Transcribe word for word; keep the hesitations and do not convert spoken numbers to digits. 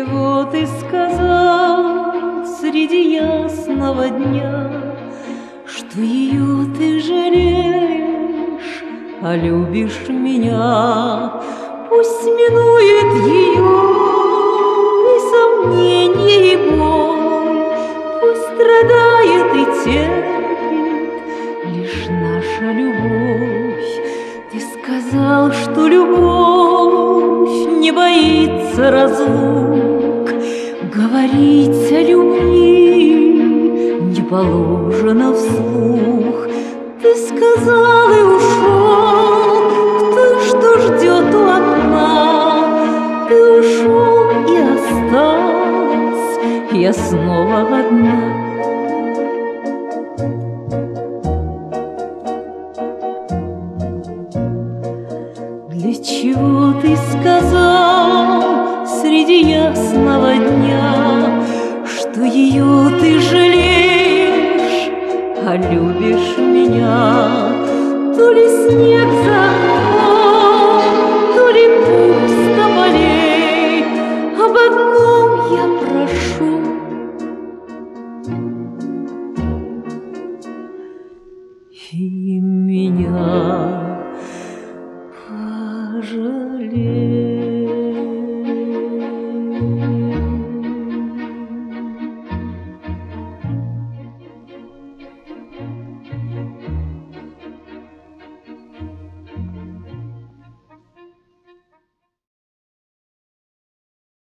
чего ты сказал среди ясного дня, что ее ты жалеешь, а любишь меня? Пусть минует ее и сомненье, и боль, пусть страдает и терпит лишь наша любовь. Ты сказал, что любовь не боится разлук, говорить о любви не положено вслух. Ты сказал и ушел, кто что ждет у окна. Ты ушел и осталась я снова одна. Для чего ты сказал среди ясного дня, что ее ты жалеешь, а любишь меня? То ли снег за окном, то ли пух с тополей, об одном я